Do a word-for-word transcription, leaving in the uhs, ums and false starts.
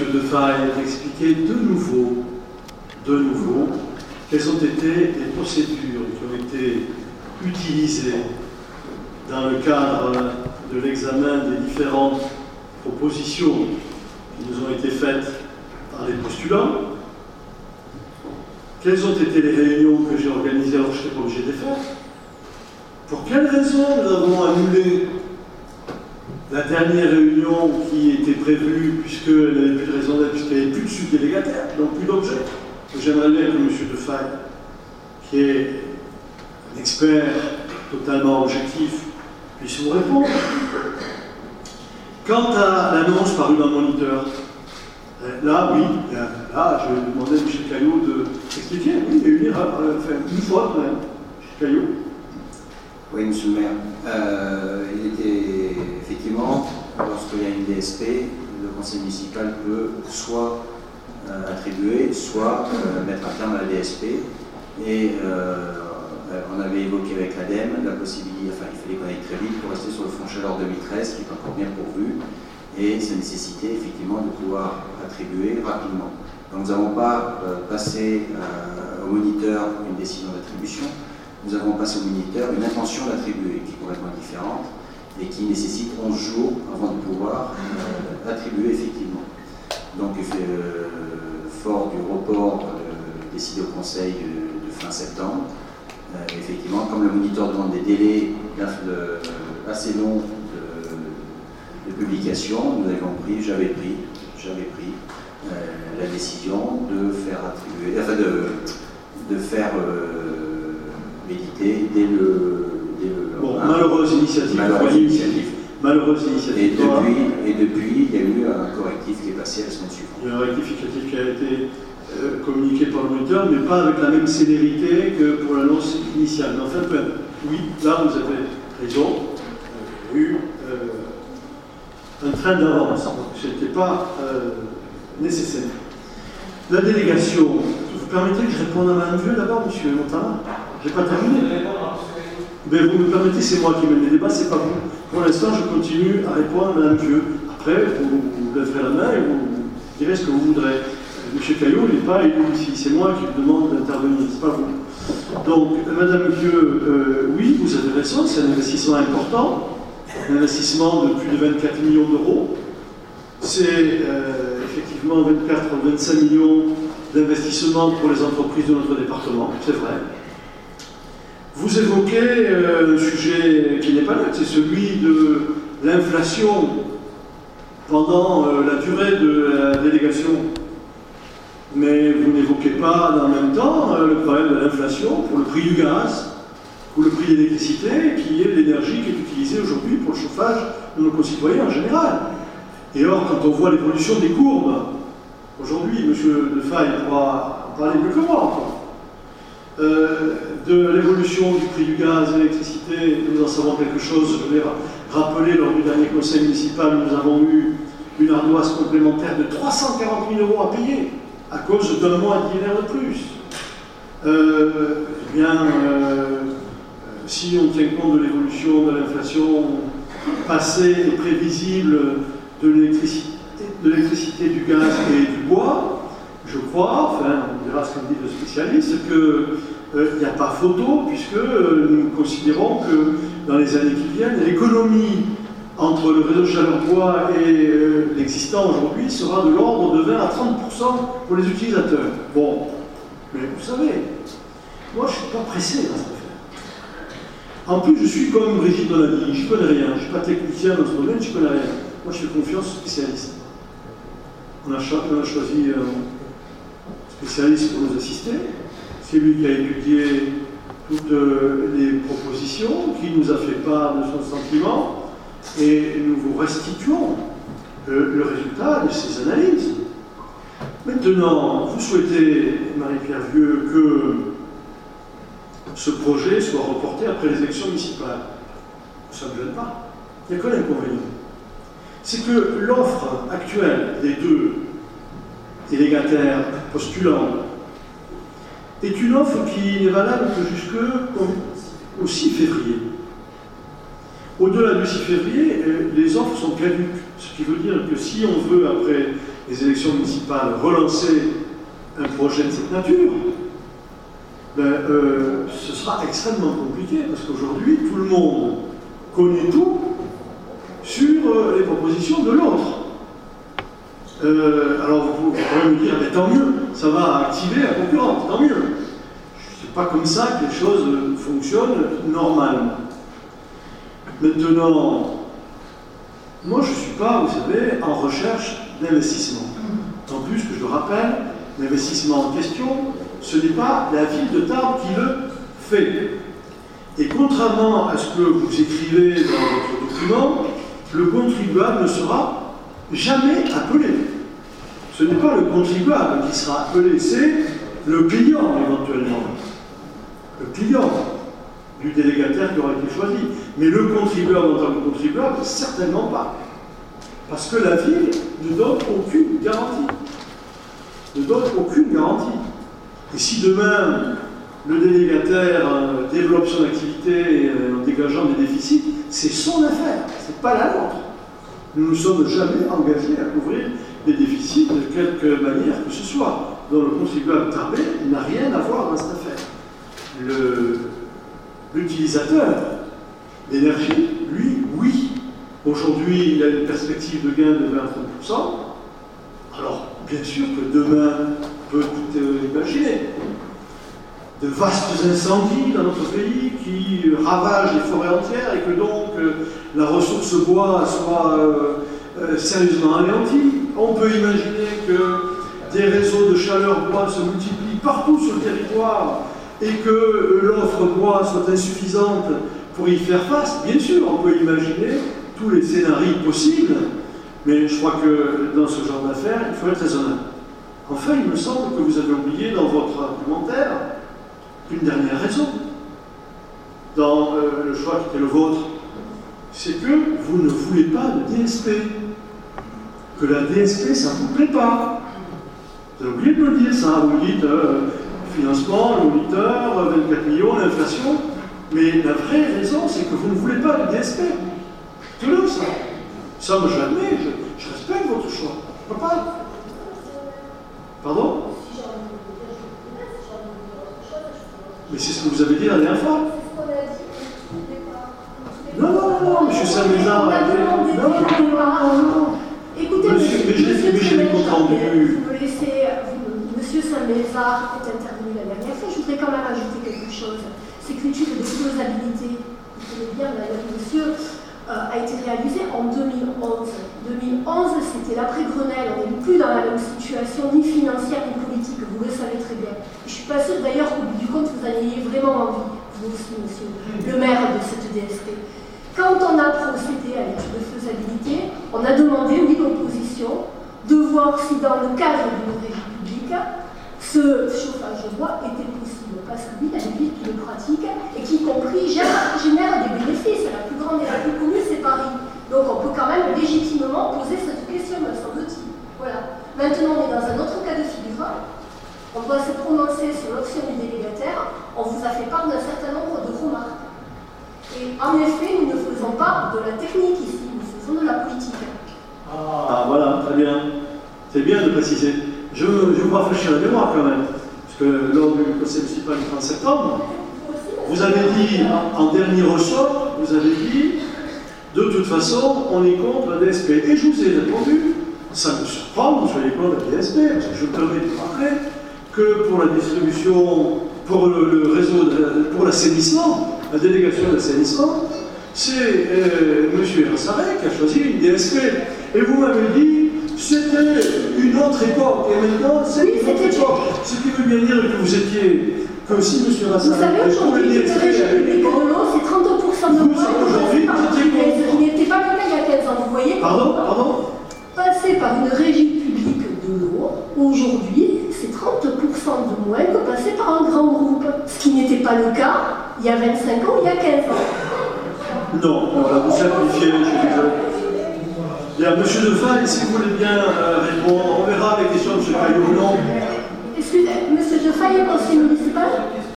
Defaille d'expliquer de nouveau, de nouveau, quelles ont été les procédures qui ont été utilisées dans le cadre de l'examen des différentes propositions qui nous ont été faites par les postulants. Quelles ont été les réunions que j'ai organisées alors que je n'étais pas obligé de les faire? Pour quelles raisons nous avons annulé la dernière réunion qui était prévue puisqu'elle n'avait plus de raison d'être, puisqu'il n'y avait plus de subdélégataire, donc plus d'objet? J'aimerais bien que M. Defaille, qui est un expert totalement objectif, puisse vous répondre. Quant à l'annonce parue dans le Moniteur, là, oui, là, je vais demander à M. Caillot de s'expliquer. Oui, il y a eu une erreur, enfin, une fois quand même. M. Caillot. Oui, Monsieur le maire. Euh, il était effectivement, lorsqu'il y a une D S P, le conseil municipal peut soit euh, attribuer, soit euh, mettre un terme à la D S P. Et euh, on avait évoqué avec l'ADEME la possibilité, enfin il fallait qu'on aille très vite pour rester sur le Fonds Chaleur deux mille treize, qui est encore bien pourvu, et ça nécessitait effectivement de pouvoir attribuer rapidement. Donc nous n'avons pas euh, passé euh, au moniteur une décision d'attribution. Nous avons passé au moniteur une intention d'attribuer qui est complètement différente et qui nécessite onze jours avant de pouvoir euh, attribuer effectivement. Donc, euh, fort du report euh, décidé au Conseil de, de fin septembre, euh, effectivement, comme le moniteur demande des délais de, assez longs de, de publication, nous avons pris, j'avais pris, j'avais pris euh, la décision de faire attribuer, enfin de, de faire euh, méditer dès le... Dès le bon, un, malheureuse initiative. Malheureuse initiative. Malheureuse initiative. Et depuis, et depuis, il y a eu un correctif qui est passé la semaine suivante. Il y a un rectificatif qui a été euh, communiqué par le moniteur, mais pas avec la même célérité que pour l'annonce initiale. Mais enfin, oui, là vous avez raison. Euh, il y a eu euh, un train d'avance. Ce n'était pas euh, nécessaire. La délégation, vous permettez que je réponde à Mme Vieux d'abord, M. Montana? Je n'ai pas terminé. Mais vous me permettez, c'est moi qui mène les débats, c'est pas vous. Pour l'instant, je continue à répondre à Mme Vieux. Après, vous, vous lèverez la main et vous direz ce que vous voudrez. M. Caillot n'est pas élu ici, c'est moi qui vous demande d'intervenir, c'est pas vous. Donc, Mme Vieux, euh, oui, vous avez raison, c'est un investissement important, un investissement de plus de vingt-quatre millions d'euros. C'est euh, effectivement vingt-quatre à vingt-cinq millions d'investissement pour les entreprises de notre département, c'est vrai. Vous évoquez euh, un sujet qui n'est pas neutre, c'est celui de l'inflation pendant euh, la durée de la délégation. Mais vous n'évoquez pas dans le même temps euh, le problème de l'inflation pour le prix du gaz, pour le prix de l'électricité, qui est l'énergie qui est utilisée aujourd'hui pour le chauffage de nos concitoyens en général. Et or, quand on voit l'évolution des courbes, aujourd'hui, M. Defaille pourra en parler mieux que moi, Euh, de l'évolution du prix du gaz et de l'électricité, nous en savons quelque chose. Je vais rappeler, lors du dernier conseil municipal, nous avons eu une ardoise complémentaire de trois cent quarante mille euros à payer à cause d'un mois d'hiver de plus. Euh, eh bien, euh, si on tient compte de l'évolution de l'inflation passée et prévisible de l'électricité, du gaz et du bois, je crois, enfin, on dira ce qu'en dit le spécialiste, qu'il n'y euh, a pas photo, puisque euh, nous considérons que dans les années qui viennent, l'économie entre le réseau chaleur-bois et euh, l'existant aujourd'hui sera de l'ordre de vingt à trente pour cent pour les utilisateurs. Bon, mais vous savez, moi je ne suis pas pressé dans cette affaire. En plus, je suis comme Brigitte Donadi, je ne connais rien, je ne suis pas technicien dans ce domaine, je ne connais rien. Moi je fais confiance aux spécialistes. On a, cho on a choisi un spécialiste pour nous assister. C'est lui qui a étudié toutes les propositions, qui nous a fait part de son sentiment, et nous vous restituons le, le résultat de ces analyses. Maintenant, vous souhaitez, Marie-Pierre Vieux, que ce projet soit reporté après les élections municipales. Ça ne me gêne pas. Il n'y a qu'un inconvénient. C'est que l'offre actuelle des deux délégataires postulants est une offre qui n'est valable que jusqu'au six février. Au-delà du six février, les offres sont caduques, ce qui veut dire que si on veut, après les élections municipales, relancer un projet de cette nature, ben, euh, ce sera extrêmement compliqué, parce qu'aujourd'hui, tout le monde connaît tout sur euh, les propositions de l'autre. Euh, alors vous, vous pourrez me dire, mais tant mieux, ça va activer la concurrence, tant mieux. C'est pas comme ça que les choses fonctionnent normalement. Maintenant, moi je ne suis pas, vous savez, en recherche d'investissement. En plus, que je le rappelle, l'investissement en question, ce n'est pas la ville de Tarbes qui le fait. Et contrairement à ce que vous écrivez dans votre document, le contribuable ne sera jamais appelé. Ce n'est pas le contribuable qui sera appelé, c'est le client éventuellement. Le client du délégataire qui aura été choisi. Mais le contribuable en tant que contribuable, certainement pas. Parce que la ville ne donne aucune garantie. Ne donne aucune garantie. Et si demain, le délégataire euh, développe son activité euh, en dégageant des déficits, c'est son affaire, c'est pas la nôtre. Nous ne nous sommes jamais engagés à couvrir les déficits de quelque manière que ce soit. Donc le contribuable tarbé n'a rien à voir dans cette affaire. L'utilisateur d'énergie, lui, oui. Aujourd'hui, il a une perspective de gain de vingt à trente pour cent. Alors, bien sûr que demain, on peut tout euh, imaginer. De vastes incendies dans notre pays qui ravagent les forêts entières et que donc euh, la ressource bois soit euh, euh, sérieusement anéantie. On peut imaginer que des réseaux de chaleur bois se multiplient partout sur le territoire et que l'offre bois soit insuffisante pour y faire face. Bien sûr, on peut imaginer tous les scénarios possibles, mais je crois que dans ce genre d'affaires, il faut être raisonnable. Enfin, il me semble que vous avez oublié dans votre argumentaire une dernière raison, dans euh, le choix qui était le vôtre, c'est que vous ne voulez pas de D S P, que la D S P, ça ne vous plaît pas. Vous avez oublié de me le dire, ça. Vous dites euh, financement, le moniteur, vingt-quatre millions, l'inflation, mais la vraie raison, c'est que vous ne voulez pas de D S P. C'est là, ça. Ça, moi, j'admets, je, je respecte votre choix. Je ne peux pas. Pardon? Mais c'est ce que vous avez dit la dernière fois. Non, non, non, non, monsieur Saint-Mézard. Non, non, non, non, non. Écoutez, monsieur, mais je l'ai entendu. Vous me laissez, monsieur Saint-Mézard est intervenu la dernière fois. Je voudrais quand même ajouter quelque chose. C'est que l'étude de faisabilité, vous connaissez bien, madame, monsieur, euh, a été réalisée en deux mille onze. deux mille onze, c'était l'après-Grenelle. On n'est plus dans la même situation, ni financière, ni politique. Vous le savez très bien. Je ne suis pas sûre d'ailleurs qu'au bout du compte, vous en ayez vraiment envie, vous aussi, monsieur, le maire de cette D S P. Quand on a procédé à l'étude de faisabilité, on a demandé, oui, l'opposition, de voir si dans le cadre d'une régie publique, ce chauffage de bois était possible. Parce que oui, il y a des villes qui le pratiquent et qui, y compris, génèrent des bénéfices. La plus grande et la plus connue, c'est Paris. Donc on peut quand même légitimement poser cette question, me semble-t-il. Voilà. Maintenant, on est dans un autre cas de figure. On doit se prononcer sur l'option du délégataire. On vous a fait part d'un certain nombre de remarques. Et en effet, nous ne faisons pas de la technique ici, nous faisons de la politique. Ah, voilà, très bien. C'est bien de préciser. Je, je vous rafraîchis la mémoire quand même. Parce que lors du conseil municipal du trente septembre, vous avez dit, en dernier ressort, vous avez dit, de toute façon, on est contre la D S P. Et je vous ai répondu, ça me surprend que vous soyez contre la D S P, parce que je me permets de vous rappeler que pour la distribution, pour le, le réseau, de, pour l'assainissement, la délégation d'assainissement, c'est euh, M. Rassarek qui a choisi une D S P. Et vous m'avez dit, c'était une autre époque, et maintenant c'est oui, une autre époque. Ce qui veut bien dire que vous étiez, que si M. Rassarek... Vous savez, aujourd'hui, une régie publique de l'eau, c'est trente pour cent de moins que ce qui n'était pas le cas il y a quinze ans. Vous voyez? Pardon, pardon. Passer par une régie publique de l'eau, aujourd'hui, c'est trente pour cent de moins que passer par un grand groupe. Ce qui n'était pas le cas il y a vingt-cinq ans ou il y a quinze ans. Non, on va vous simplifier, je suis désolé. Bien, monsieur Defaille, si vous voulez bien euh, répondre, on verra les questions de M. Caillot ou non. Excusez, monsieur Defaille est conseiller municipal?